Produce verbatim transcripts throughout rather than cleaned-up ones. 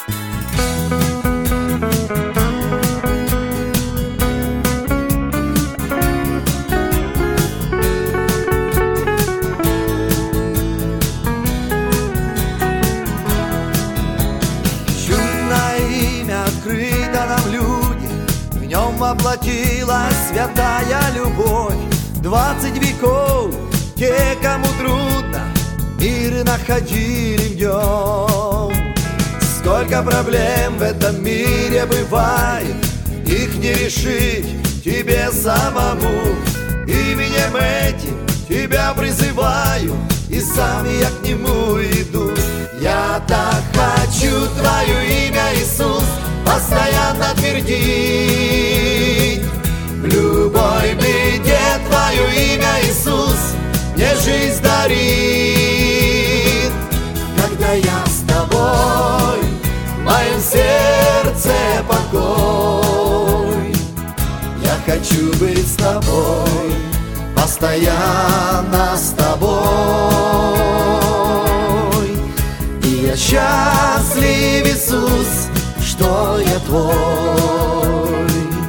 Открыто нам люди, в нем воплотилась святая любовь. Двадцать веков те, кому трудно, мир находили в нем. Сколько проблем в этом мире бывает, их не решить тебе самому. Именем этим тебя призываю, и сам я к нему иду. Я так хочу твое имя, Иисус, постоянно твердить. В любой беде твое имя, Иисус, мне жизнь дарит. Когда я с тобой, в моем сердце покой. Я хочу быть с тобой, постоянно с тобой. И я счастлив, Иисус, что я твой.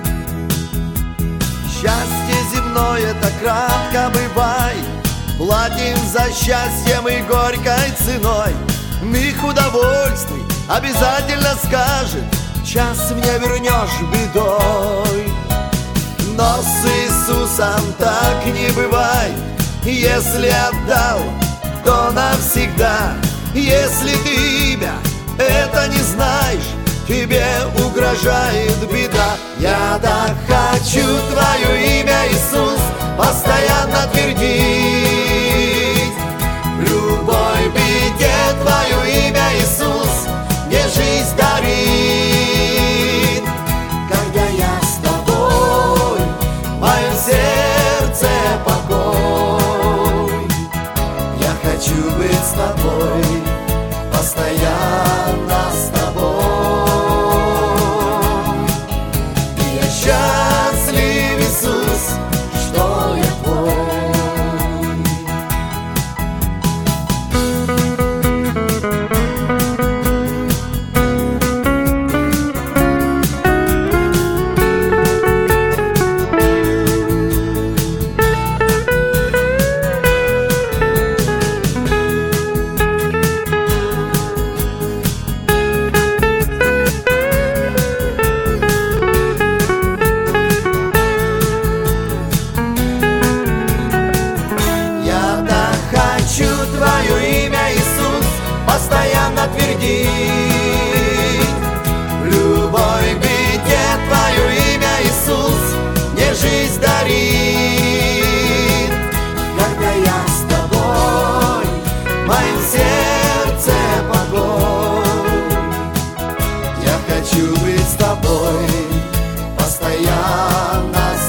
Счастье земное так кратко бывает, платим за счастье мы горькой ценой. Миг удовольствий обязательно скажет, час мне вернешь бедой. Но с Иисусом так не бывает, если отдал, то навсегда. Если ты имя это не знаешь, тебе угрожает беда. Я так хочу твое имя, Иисус, постоянно твердить. В любой беде твое имя, Иисус, мне жизнь дарит. Когда я с тобой, в моем сердце покой. Я хочу быть с тобой, постоянно с тобой. И я счастлив, Иисус, что я твой. Твое имя, Иисус, постоянно твердить. В любой беде твое имя, Иисус, мне жизнь дарит. Когда я с тобой, в моем сердце покой. Я хочу быть с тобой, постоянно с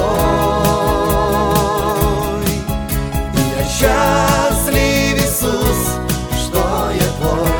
тобой. И я счастлив, Иисус, что я твой.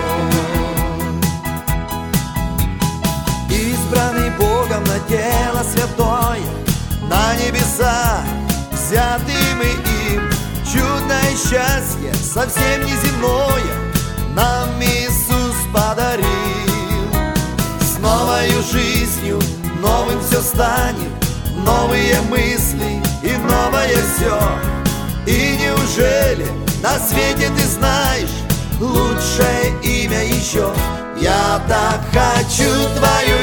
Избранный Богом на тело святое, на небеса взятым им. Чудное счастье, совсем неземное, нам Иисус подарил. С новою жизнью, новым все станет, новые мысли и новое все. И неужели на свете ты знаешь лучшее имя еще? Я так хочу твое